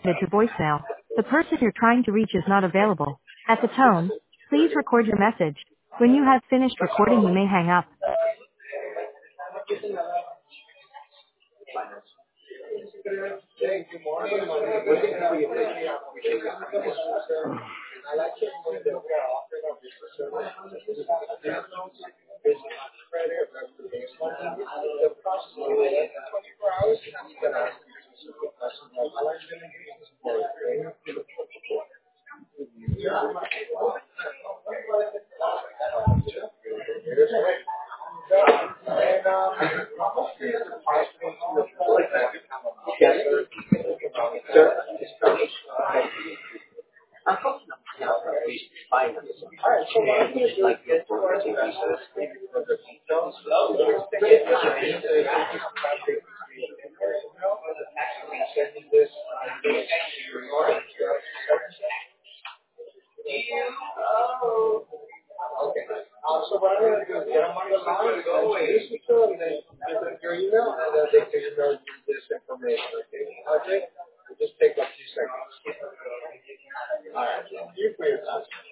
to voicemail. The person you're trying to reach is not available. At the tone, please record your message. When you have finished recording, you may hang up. So what I'm going to do is get them on the line, introduce you to them, and then give them your email, and then they can email you this information. Okay, it just take a few seconds. All right, thank you for your time.